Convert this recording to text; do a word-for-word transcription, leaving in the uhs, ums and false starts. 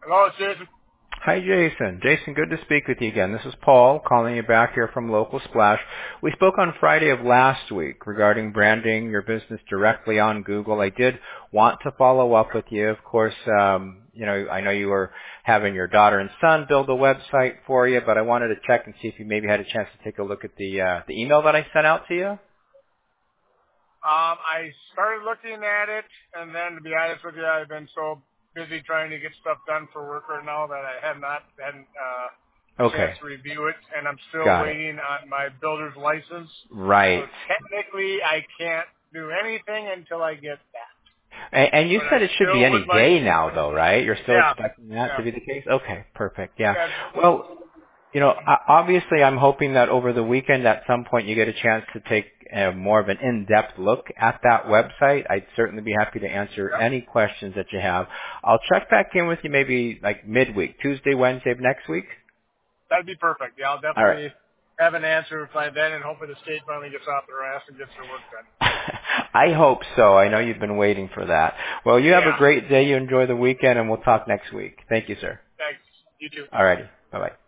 Hello, it's Jason. Hi, Jason. Jason, good to speak with you again. This is Paul calling you back here from Local Splash. We spoke on Friday of last week regarding branding your business directly on Google. I did want to follow up with you. Of course, um, you know, I know you were having your daughter and son build a website for you, but I wanted to check and see if you maybe had a chance to take a look at the uh, the email that I sent out to you. Um, I started looking at it, and then to be honest with you, I've been so busy trying to get stuff done for work right now that I have not had uh, a chance Okay, to review it, and I'm still got it. waiting on my builder's license. So Right. technically, I can't do anything until I get that. And, and you But I said it should be still any would like, day now, though, right? You're still yeah, expecting that yeah, to be the case? Okay, perfect. Yeah. yeah, Well, you know, o- obviously I'm hoping that over the weekend at some point you get a chance to take uh, more of an in-depth look at that website. I'd certainly be happy to answer yeah. any questions that you have. I'll check back in with you maybe like midweek, Tuesday, Wednesday of next week. That'd be perfect. Yeah, I'll All right. definitely have an answer by then, and hopefully the state finally gets off their ass and gets their work done. I hope so. I know you've been waiting for that. Well, you have a Yeah. great day. You enjoy the weekend, and we'll talk next week. Thank you, sir. Thanks. You too. All righty. Bye-bye.